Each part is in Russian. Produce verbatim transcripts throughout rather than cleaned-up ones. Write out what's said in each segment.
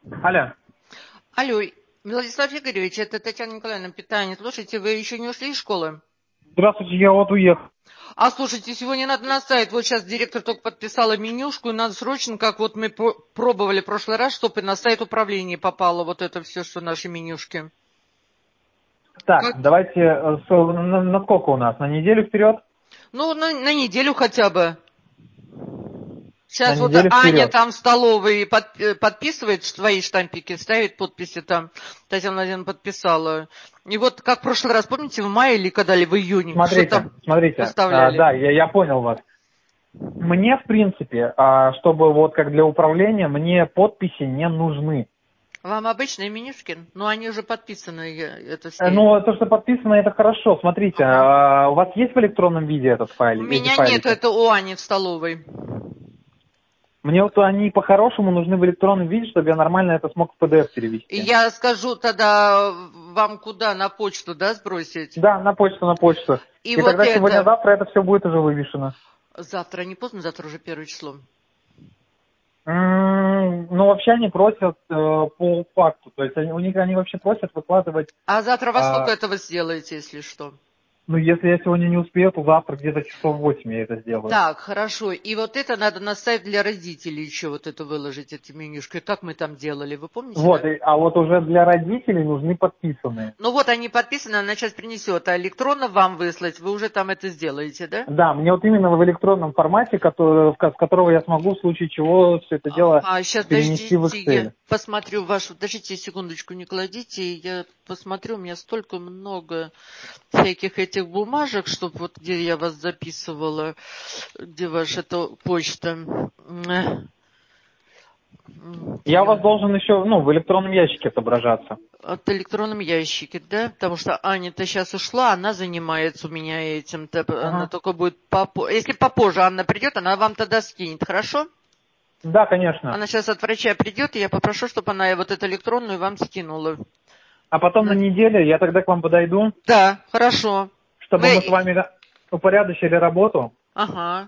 Алло. Алло, Владислав Игоревич, это Татьяна Николаевна, питание. Слушайте, вы еще не ушли из школы? Здравствуйте, я вот уехал. А слушайте, сегодня надо на сайт. Вот сейчас директор только подписала менюшку, и надо срочно, как вот мы пробовали в прошлый раз, чтобы на сайт управления попало вот это все, что наши менюшки. Так, Как? давайте, э, с- на, на сколько у нас? На неделю вперед? Ну, на, на неделю хотя бы. На Сейчас вот неделю Аня вперед. там в столовой под, подписывает свои штампики, ставит подписи там. Татьяна Владимировна подписала. И вот как в прошлый раз, помните, в мае или когда ли, в июне, что Смотрите, там смотрите. А, выставляли? да, я, я понял вас. Мне, в принципе, а, чтобы вот как для управления, мне подписи не нужны. Вам обычные менюшки? Ну, они уже подписаны, я- это Э, все. Ну, то, что подписано, это хорошо. Смотрите, Ага. а, у вас есть в электронном виде этот У файл, эти меня нет, файлики? это у Ани в столовой. Мне вот они по-хорошему нужны в электронном виде, чтобы я нормально это смог в пи ди эф И перевести. я скажу тогда вам куда, на почту, да, сбросить? Да, на почту, на почту. И И вот тогда это... сегодня-завтра это все будет уже вывешено. Завтра не поздно, завтра уже первое число. М, Ну, вообще они просят э, по факту. То есть они, у них они вообще просят выкладывать, А завтра во сколько а, этого сделаете, если что? ну, если я сегодня не успею, то завтра где-то часов восемь я это сделаю. Так, хорошо. И вот это надо на сайт для родителей еще вот это выложить, эти менюшки. Как мы там делали, вы помните, Вот, да? и- а вот уже для родителей нужны подписанные. Ну вот они подписаны, она сейчас принесет, а электронно вам выслать, вы уже там это сделаете, да? Да, мне вот именно в электронном формате, который, в ко- с которого я смогу в случае чего все это дело А, сейчас, перенести в подождите, я Excel. посмотрю вашу... Подождите секундочку, не кладите. Я посмотрю, у меня столько много всяких этих бумажек, чтобы вот где я вас записывала, где ваша эта почта. М, Я у вас я- должен еще, ну, в электронном ящике отображаться. От электронном ящике, да? Потому что Аня-то сейчас ушла, она занимается у меня этим. Она Ага. только будет попозже. Если попозже Анна придет, она вам тогда скинет, хорошо? Да, конечно. Она сейчас от врача придет, и я попрошу, чтобы она вот эту электронную вам скинула. А потом на неделе я тогда к вам подойду, Да, хорошо. чтобы мы с Мы... вами упорядочили работу. Ага,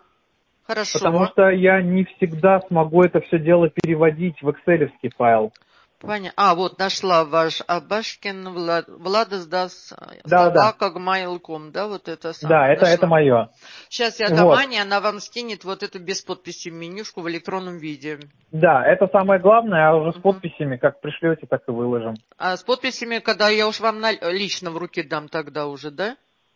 Потому хорошо. что я не всегда смогу это все дело переводить в экселевский файл. Понятно. А, вот нашла ваш Абашкин Влад... Владос даст Да, да. собака гмайл точка ком, да, вот это Да, самое. это, это Нашла. мое. Сейчас я дам Вот. Ане, она вам скинет вот эту без подписи менюшку в электронном виде. Да, это самое главное, а уже с Угу. подписями, как пришлете, так и выложим. А с подписями, когда я уж вам на... лично в руки дам тогда уже, да?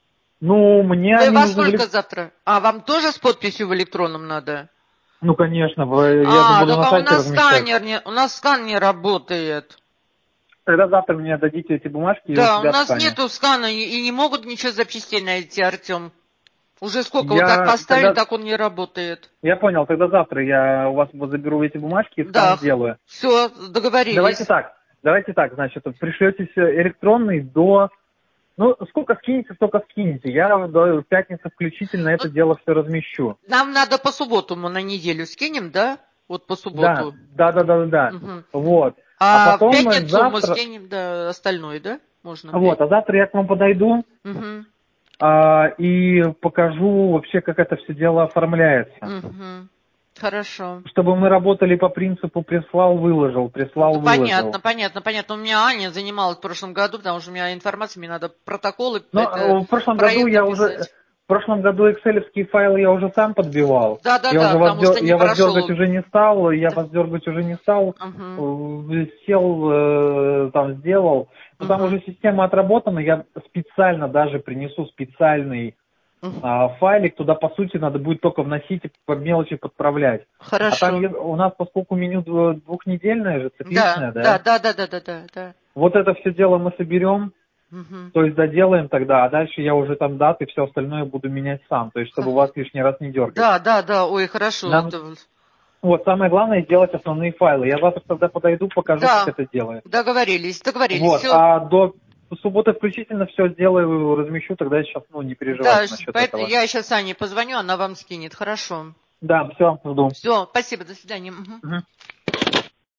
Ну, мне Вы они во нужны в сколько элек- завтра? А, вам тоже с подписью в электронном надо? Ну, конечно, в- я же А, буду на только у сайте нас размещать. сканер не, у нас скан не работает. Тогда завтра мне дадите эти бумажки и у Да, у себя в нас скане. нету скана и, и не могут ничего запчастей найти, Артем. Уже сколько вот так Я поставили, тогда, так он не работает. я понял, тогда завтра я у вас вот заберу эти бумажки и скан Да, сделаю. все, Давайте договорились. так, давайте так, значит, пришлете электронный до... Ну, сколько скинете, столько скинете. Я до пятницы включительно Ну, это дело все размещу. нам надо по субботу, мы на неделю скинем, да? Вот по Да, субботу. да, да, да, да, да. Угу. Вот. А А в потом мы пятницу мы завтра... скинем, да, остальное, да? Можно в Вот, а пятницу. завтра я к вам подойду Угу. а, и покажу вообще, как это все дело оформляется. Угу. Хорошо. Чтобы мы работали по принципу прислал, выложил, прислал, Да, выложил. понятно, понятно, понятно. У меня Аня занималась в прошлом году, потому что у меня информация, мне надо протоколы, Но это, э, в прошлом году проекты я уже... писать. В прошлом году экселевский файл я уже сам подбивал. Да, да, Я да, уже вас, потому что дер- не я вас прошел дергать он. уже не стал, я Да. вас дергать уже не стал. Угу. Э, Сел, э, там сделал. Но там Угу. уже система отработана, я специально даже принесу специальный Угу. а, файлик, туда по сути надо будет только вносить и по мелочи подправлять. А там Хорошо. е- у нас, поскольку меню дв- двухнедельное же, Да, цикличное, да, да, да, да, да, да, да, да. вот это все дело мы соберем, Угу. то есть доделаем тогда, а дальше я уже там даты и все остальное буду менять сам, то есть чтобы вас лишний раз не дергать. Да, да, да, ой, хорошо. Нам, Это... вот. вот, самое главное сделать основные файлы. Я завтра тогда подойду, покажу, как Да, это делается. договорились, договорились. Вот, Все. а до субботы включительно все сделаю, размещу, тогда сейчас, ну, не переживайте Да, насчет поэтому этого. я сейчас Ане позвоню, она вам скинет. Хорошо. Да, все, жду. Все, спасибо, до свидания. Мгм. Мгм.